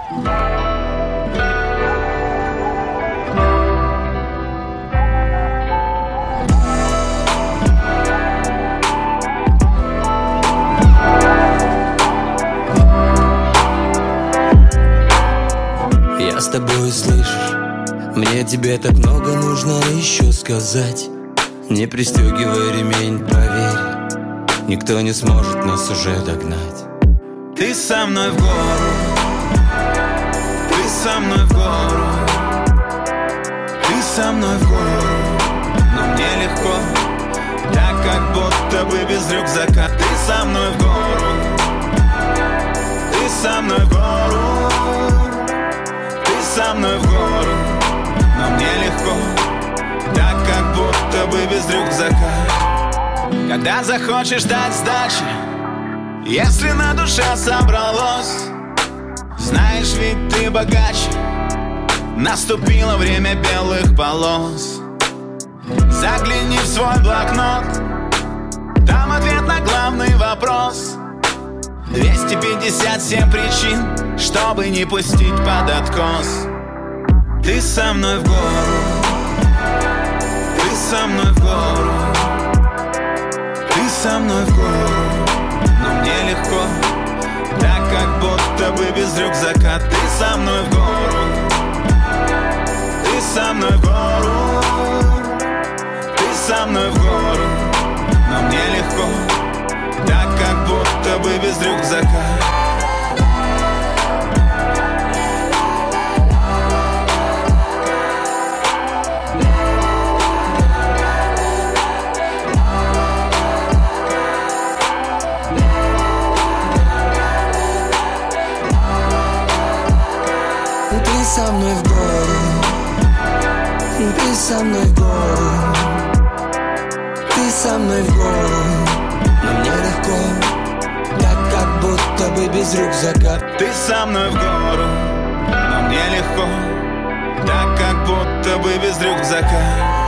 Я с тобой, слышишь? Мне тебе так много нужно еще сказать. Не пристегивай ремень, поверь, никто не сможет нас уже догнать. Ты со мной в гору, ты со мной в гору, ты со мной в гору. Но мне легко, так как будто бы без рюкзака. Ты со мной в гору, ты со мной в гору, ты со мной в гору. Но мне легко, так как будто бы без рюкзака. Когда захочешь дать сдачи, если на душе собралось, знаешь, ведь ты богаче. Наступило время белых полос. Загляни в свой блокнот, там ответ на главный вопрос. 257 причин, чтобы не пустить под откос. Ты со мной в гору, ты со мной в гору, ты со мной в гору. Но мне легко, так как будто бы без рюкзака. Ты со мной в гору, ты со мной в гору, ты со мной в гору. Но мне легко, так как будто бы без рюкзака. Ты со мной в гору, ты со мной в гору, ты со мной в гору. Но мне легко, так как будто бы без рюкзака. Ты со мной в гору, но мне легко, так как будто бы без рюкзака.